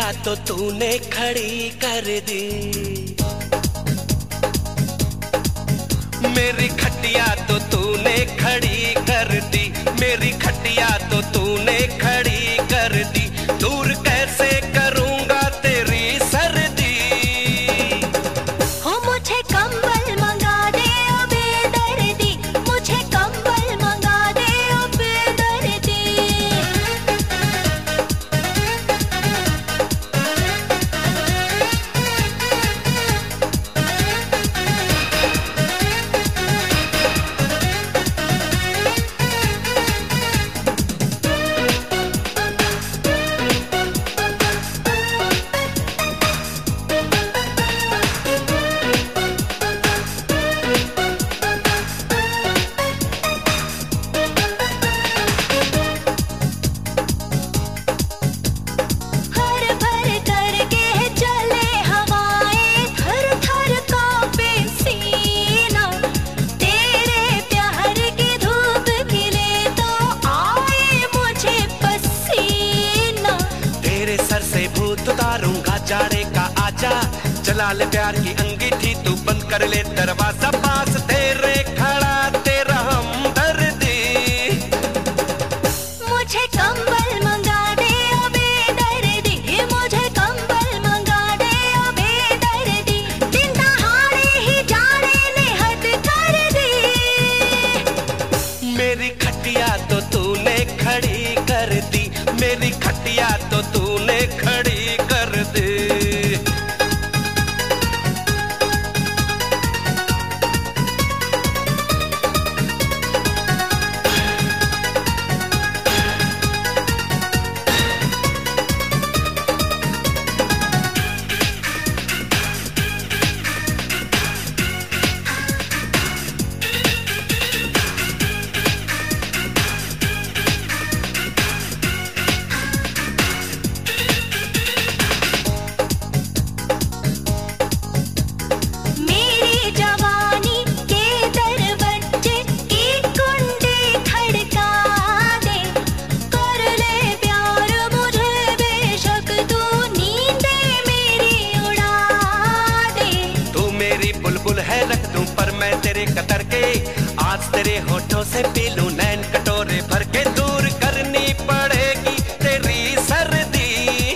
तो तूने खड़ी कर दी, मेरी खटिया तो तूने खड़ी कर दी, मेरी खटिया तो तूने खड़ी कर दी। दूर कैसे करूंगा तेरी सर्दी, हो मुझे कंबल मंगा दे ओ बेदर्दी, मुझे कंबल मंगा दे ओ बेदर्दी। उतारूंगा जाड़े का आजा, जला ले प्यार की अंगीठी, तू बंद कर ले दरवाजा, पास तेरे खड़ा तेरा हमदर्दी। मुझे कंबल मंगा दे ओ बेदर्दी, मुझे कंबल मंगा दे ओ बेदर्दी। दिन दहाड़े ही जाड़े ने हद कर दी, मेरी खटिया तो तूने खड़ी कर दी, मेरी खटिया तो तूने खड़ी कर दी। रख दूं पर मैं तेरे कतर के, आज तेरे होठों से पी लूं नैन कटोरे भर के। दूर करनी पड़ेगी तेरी सर्दी,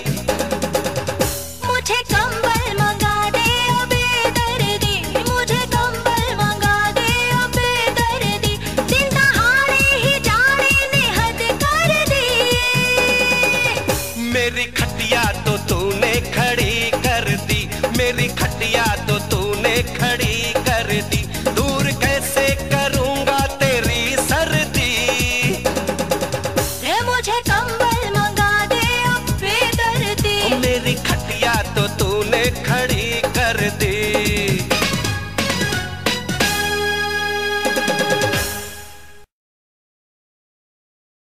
मुझे कंबल मंगा दे ओ बेदर्दी, मुझे कंबल मंगा दे ओ बेदर्दी। दिन दहाड़े ही जाड़े ने हद कर दी, मेरी खटिया तो तूने खड़ी कर दी, मेरी खटिया तो तूने खड़ी कर दी। दूर कैसे करूंगा तेरी सर्दी, मुझे कंबल मंगा दे ओ बेदर्दी, मेरी खटिया तो तूने खड़ी